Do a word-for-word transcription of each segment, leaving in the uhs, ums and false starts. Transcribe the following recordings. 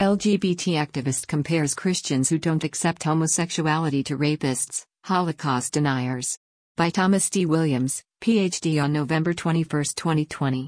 L G B T activist compares Christians who don't accept homosexuality to rapists, Holocaust deniers. By Thomas D. Williams, P H D on November twenty-first, twenty twenty.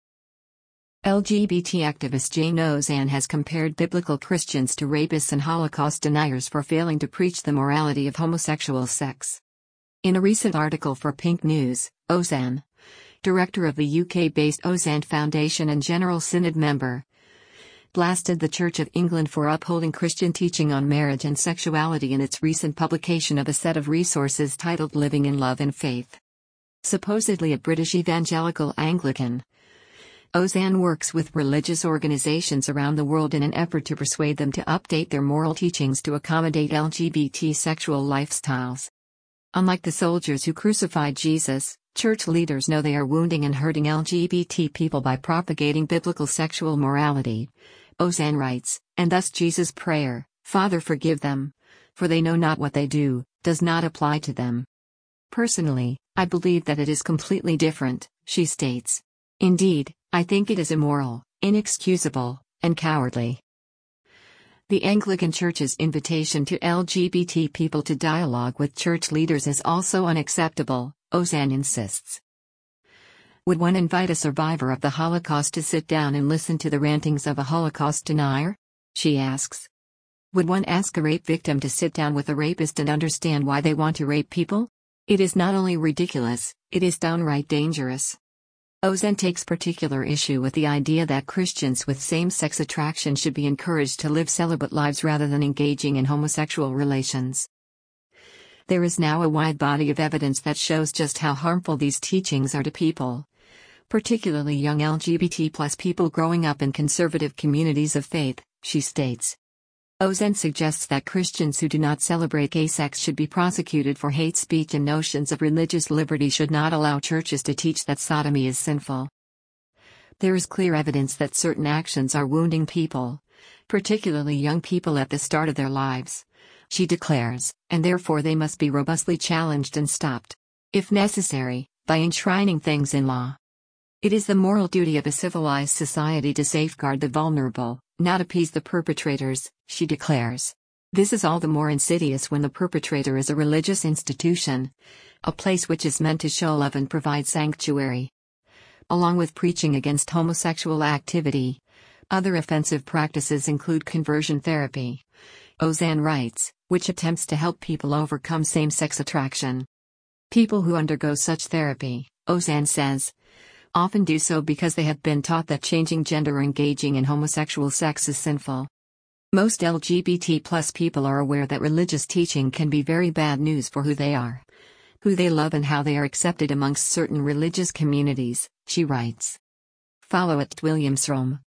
L G B T activist Jane Ozanne has compared biblical Christians to rapists and Holocaust deniers for failing to preach the morality of homosexual sex. In a recent article for Pink News, Ozanne, director of the U K-based Ozanne Foundation and General Synod member, blasted the Church of England for upholding Christian teaching on marriage and sexuality in its recent publication of a set of resources titled Living in Love and Faith. Supposedly a British evangelical Anglican, Ozanne works with religious organizations around the world in an effort to persuade them to update their moral teachings to accommodate L G B T sexual lifestyles. Unlike the soldiers who crucified Jesus, church leaders know they are wounding and hurting L G B T people by propagating biblical sexual morality, Ozanne writes, and thus Jesus' prayer, "Father, forgive them, for they know not what they do," does not apply to them. Personally, I believe that it is completely different, she states. Indeed, I think it is immoral, inexcusable, and cowardly. The Anglican Church's invitation to L G B T people to dialogue with church leaders is also unacceptable, Ozanne insists. Would one invite a survivor of the Holocaust to sit down and listen to the rantings of a Holocaust denier? She asks. Would one ask a rape victim to sit down with a rapist and understand why they want to rape people? It is not only ridiculous, it is downright dangerous. Ozanne takes particular issue with the idea that Christians with same-sex attraction should be encouraged to live celibate lives rather than engaging in homosexual relations. There is now a wide body of evidence that shows just how harmful these teachings are to people, particularly young L G B T plus people growing up in conservative communities of faith, she states. Ozanne suggests that Christians who do not celebrate gay sex should be prosecuted for hate speech, and notions of religious liberty should not allow churches to teach that sodomy is sinful. There is clear evidence that certain actions are wounding people, particularly young people at the start of their lives, she declares, and therefore they must be robustly challenged and stopped, if necessary, by enshrining things in law. It is the moral duty of a civilized society to safeguard the vulnerable, not appease the perpetrators, she declares. This is all the more insidious when the perpetrator is a religious institution, a place which is meant to show love and provide sanctuary. Along with preaching against homosexual activity, other offensive practices include conversion therapy, Ozanne writes, which attempts to help people overcome same-sex attraction. People who undergo such therapy, Ozanne says, often do so because they have been taught that changing gender or engaging in homosexual sex is sinful. Most L G B T plus people are aware that religious teaching can be very bad news for who they are, who they love, and how they are accepted amongst certain religious communities, she writes. Follow at Williams Rome.